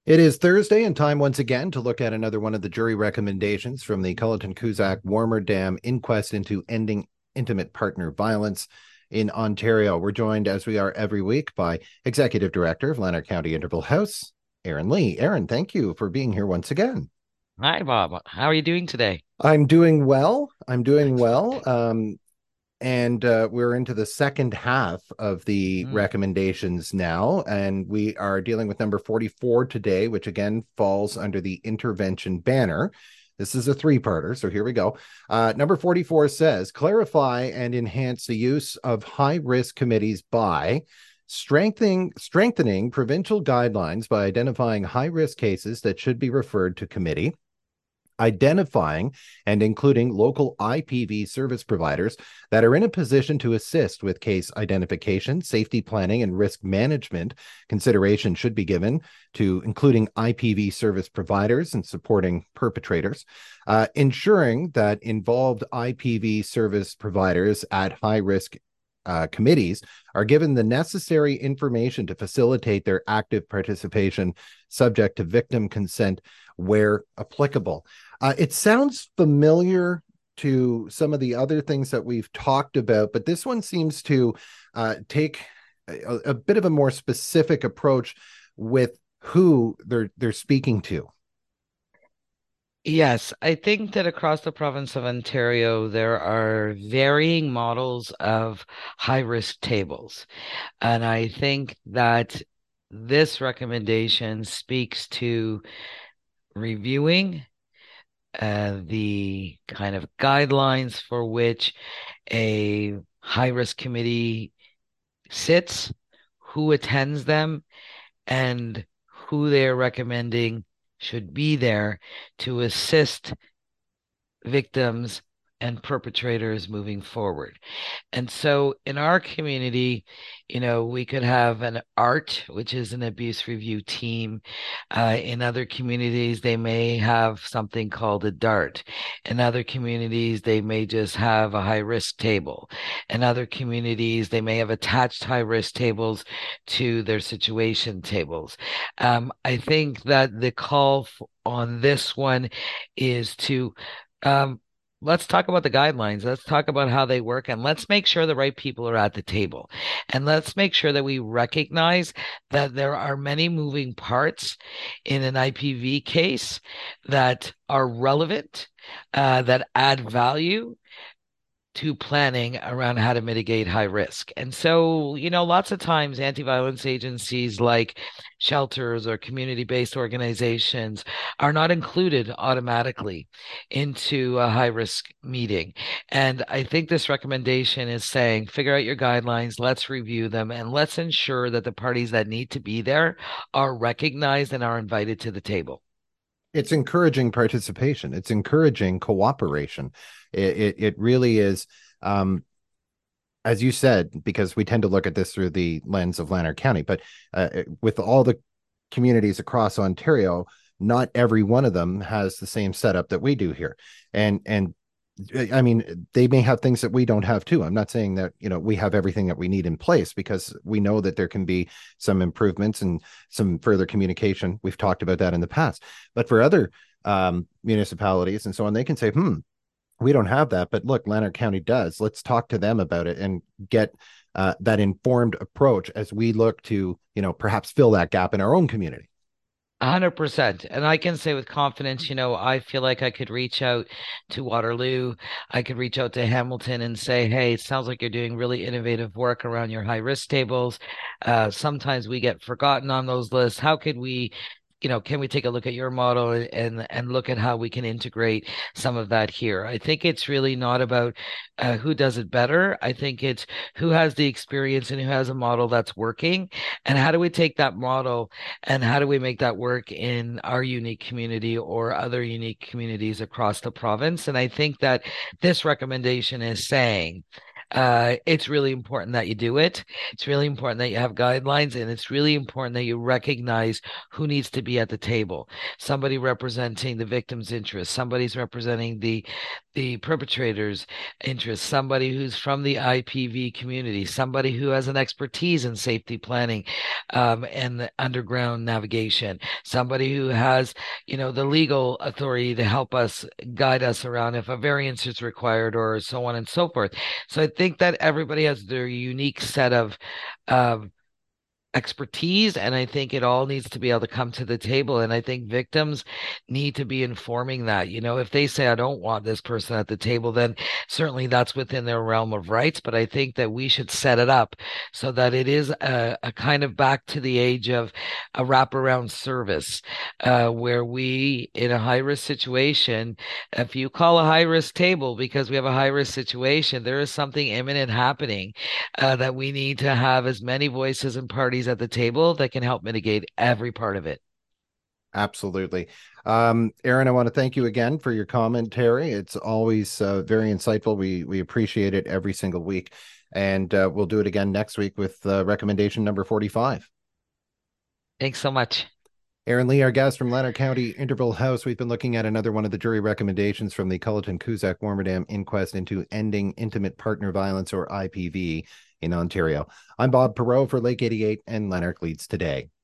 It is Thursday and time once again to look at another one of the jury recommendations from the Culleton Cusack Warmer Dam inquest into ending intimate partner violence in Ontario. We're joined, as we are every week, by Executive Director of Lanark County Interval House, Aaron Lee. Aaron, thank you for being here once again. Hi, Bob. How are you doing today? I'm doing well. I'm doing Excellent. well. And we're into the second half of the Mm. recommendations now, and we are dealing with number 44 today, which again falls under the intervention banner. This is a three-parter, so here we go. Number 44 says clarify and enhance the use of high-risk committees by strengthening provincial guidelines by identifying high-risk cases that should be referred to committee, identifying and including local IPV service providers that are in a position to assist with case identification, safety planning, and risk management. Consideration should be given to including IPV service providers and supporting perpetrators, ensuring that involved IPV service providers at high risk committees are given the necessary information to facilitate their active participation, subject to victim consent where applicable. It sounds familiar to some of the other things that we've talked about, but this one seems to take a bit of a more specific approach with who they're speaking to. Yes, I think that across the province of Ontario, there are varying models of high risk tables. And I think that this recommendation speaks to reviewing the kind of guidelines for which a high risk committee sits, who attends them, and who they're recommending should be there to assist victims and perpetrators moving forward. And so in our community, we could have an ART, which is an abuse review team. In other communities, they may have something called a DART. In other communities, they may just have a high risk table. In other communities, they may have attached high risk tables to their situation tables. I think that the call on this one is to um, let's talk about the guidelines. Let's talk about how they work, and let's make sure the right people are at the table. And let's make sure that we recognize that there are many moving parts in an IPV case that are relevant, that add value to planning around how to mitigate high risk. And so, lots of times anti-violence agencies like shelters or community-based organizations are not included automatically into a high risk meeting. And I think this recommendation is saying, figure out your guidelines, let's review them, and let's ensure that the parties that need to be there are recognized and are invited to the table. It's encouraging participation. It's encouraging cooperation. It really is. As you said, because we tend to look at this through the lens of Lanark County, but with all the communities across Ontario, not every one of them has the same setup that we do here. And I mean, they may have things that we don't have too. I'm not saying that, we have everything that we need in place, because we know that there can be some improvements and some further communication. We've talked about that in the past. But for other municipalities and so on, they can say, we don't have that, but look, Lanark County does. Let's talk to them about it and get that informed approach as we look to, perhaps fill that gap in our own community. 100%. And I can say with confidence, I feel like I could reach out to Waterloo. I could reach out to Hamilton and say, hey, it sounds like you're doing really innovative work around your high risk tables. Sometimes we get forgotten on those lists. How could we can we take a look at your model and look at how we can integrate some of that here? I think it's really not about who does it better. I think it's who has the experience and who has a model that's working, and how do we take that model and how do we make that work in our unique community or other unique communities across the province? And I think that this recommendation is saying, It's really important that you do it. It's really important that you have guidelines, and it's really important that you recognize who needs to be at the table. Somebody representing the victim's interest, somebody's representing the perpetrator's interest, somebody who's from the IPV community, somebody who has an expertise in safety planning, and the underground navigation, somebody who has, the legal authority to help us guide us around if a variance is required, or so on and so forth. So I think that everybody has their unique set of expertise, and I think it all needs to be able to come to the table. And I think victims need to be informing that, if they say, I don't want this person at the table, then certainly that's within their realm of rights. But I think that we should set it up so that it is a kind of back to the age of a wraparound service, where we, in a high risk situation, if you call a high risk table because we have a high risk situation, there is something imminent happening, that we need to have as many voices and parties at the table that can help mitigate every part of it. Absolutely. Aaron, I want to thank you again for your commentary. It's always very insightful. We appreciate it every single week. And we'll do it again next week with recommendation number 45. Thanks so much. Aaron Lee, our guest from Lanark County Interval House. We've been looking at another one of the jury recommendations from the Culleton-Cusack-Warmerdam inquest into ending intimate partner violence, or IPV, in Ontario. I'm Bob Perreault for Lake 88, and Lanark Leads Today.